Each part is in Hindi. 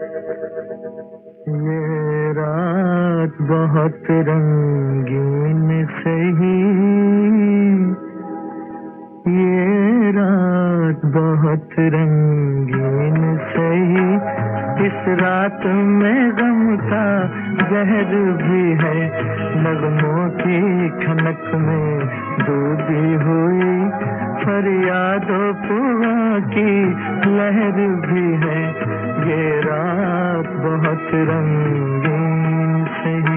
ये रात बहुत रंगीन सही, ये रात बहुत रंगीन सही, इस रात में गम का जहर भी है, नगमों की खनक में डूबी हुई फरियादों पुआ की लहर भी है, ये रात बहुत रंगीन सही।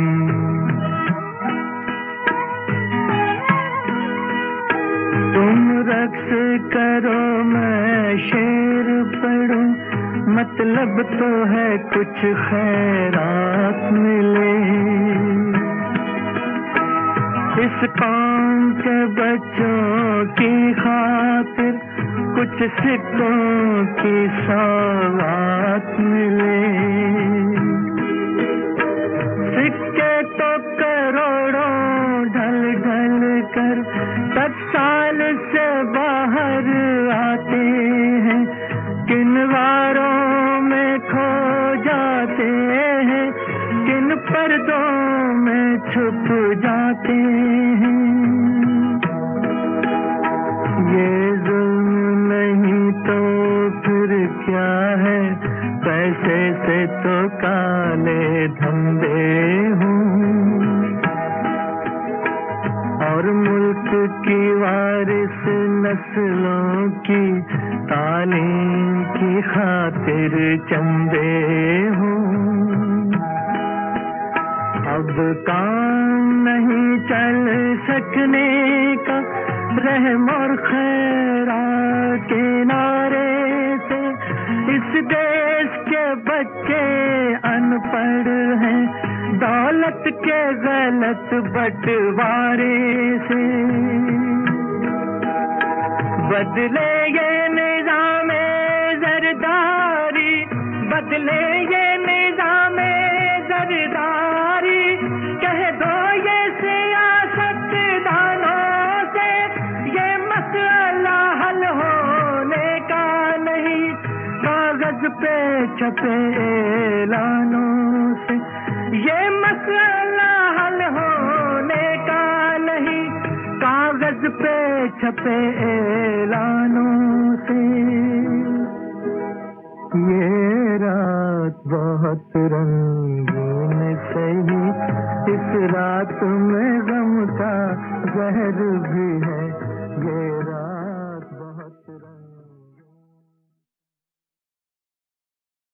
तुम रक्स करो मैं शेर पढ़ूं, मतलब तो है कुछ खैरात मिले, इस कौम के बच्चों की खातिर कुछ सिक्कों की सौगात मिले। सिक्के तो करोड़ों ढल ढल कर टकसाल से बाहर आते हैं, किन वारों में खो जाते हैं, किन पर्दों में छुप जाते हैं। ये जुल्म नहीं तो फिर क्या है, पैसे से तो काले धंधे हों, और मुल्क की वारिस नस्लों की तालीम की खातिर चंदे हों। अब काम नहीं चल सकने का रहम और खैरात के नारे से, इस देश के बच्चे अनपढ़ हैं दौलत के गलत बंटवारे से। बदले ये निज़ामे ज़रदारी, बदले ये निज़ामे ज़रदारी, कह दो ये सियासतदानों से, ये मसला हल होने का नहीं कागज पे छपे ऐलानों से, ये मसला हल होने का नहीं कागज पे छपे ऐलानों से। ये रात बहुत रंगीन सही, इस रात में गम का जहर भी है, ये